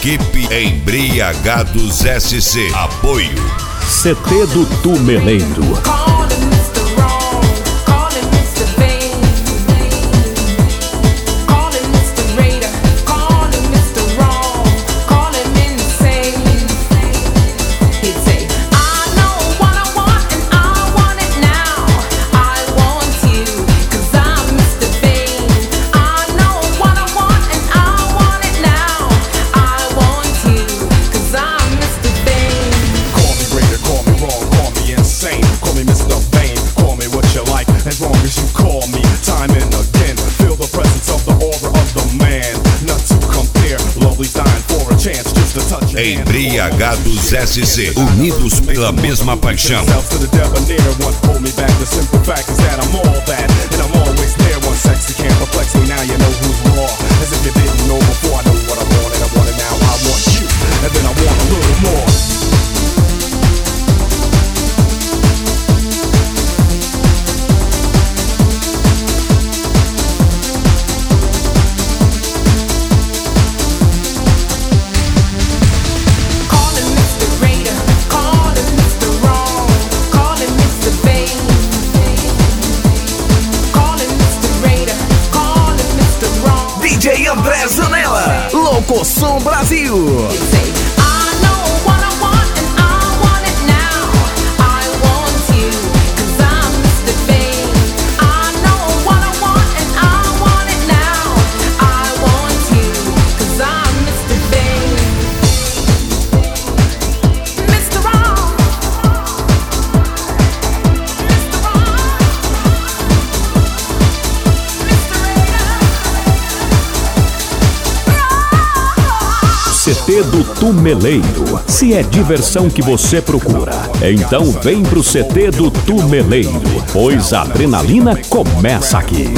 Equipe Embriagados SC. Apoio CT do Tumeleiro. Embriagados SC, unidos pela mesma paixão. Locosom Brasil. CT do Tumeleiro. Se é diversão que você procura, então vem pro CT do Tumeleiro, pois a adrenalina começa aqui.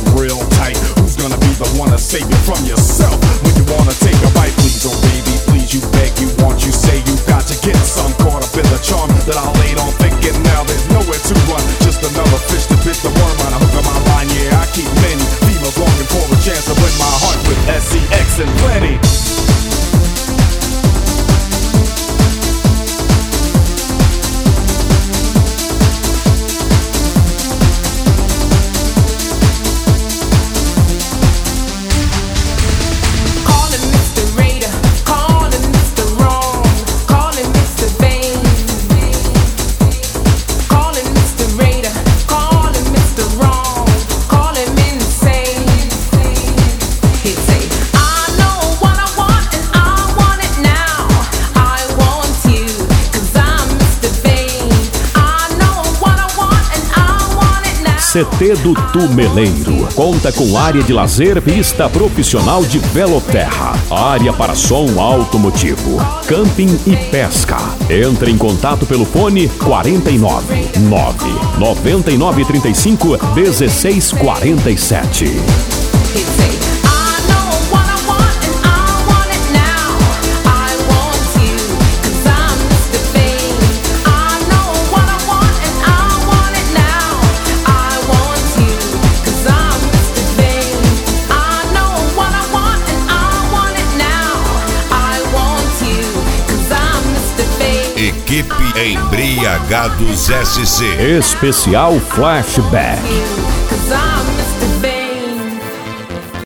CT do Tumeleiro conta com área de lazer, pista profissional de veloterra, área para som automotivo, camping e pesca. Entre em contato pelo fone 49 9 99 35 16 47. Equipe Embriagados SC. Especial Flashback.